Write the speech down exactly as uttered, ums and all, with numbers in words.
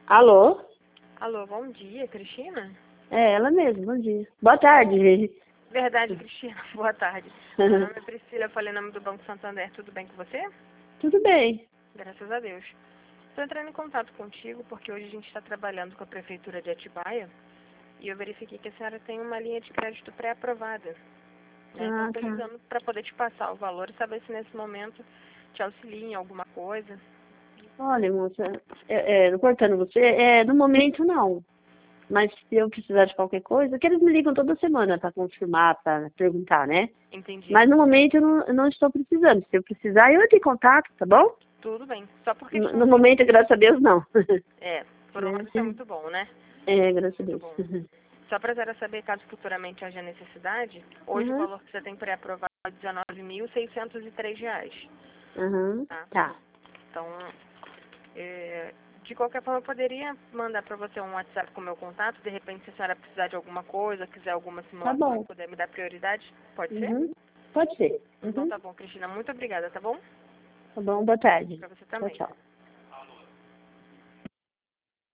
Alô? Alô, bom dia, Cristina? É ela mesmo, bom dia. Boa tarde. Verdade, Cristina, boa tarde. Meu nome é Priscila, eu falei em nome do Banco Santander, tudo bem com você? Tudo bem. Graças a Deus. Estou entrando em contato contigo porque hoje a gente está trabalhando com a Prefeitura de Atibaia e eu verifiquei que a senhora tem uma linha de crédito pré-aprovada. Né? Então Ah, estou tá. ligando para poder te passar o valor e saber se nesse momento te auxilia em alguma coisa. Olha, moça, é, é, cortando você, é, no momento não. Mas se eu precisar de qualquer coisa, que eles me ligam toda semana para confirmar, para perguntar, né? Entendi. Mas no momento eu não, eu não estou precisando. Se eu precisar, eu entro em contato, tá bom? Tudo bem. Só por No, questão no de... momento, graças a Deus, não. É, por um lado isso é muito bom, né? É, graças a Muito Deus. bom. Só para a saber, caso futuramente haja necessidade, hoje o Uhum, valor que você tem pré-aprovado é dezenove mil seiscentos e três reais. uhum, Tá? tá. Então, é, de qualquer forma, eu poderia mandar para você um WhatsApp com o meu contato. De repente, se a senhora precisar de alguma coisa, quiser alguma Tá simulação e bom. puder me dar prioridade, pode ser? Uhum, pode ser. Então Uhum, tá bom, Cristina. Muito obrigada, tá bom? tá bom, boa tarde. Para você Tchau, também. tchau.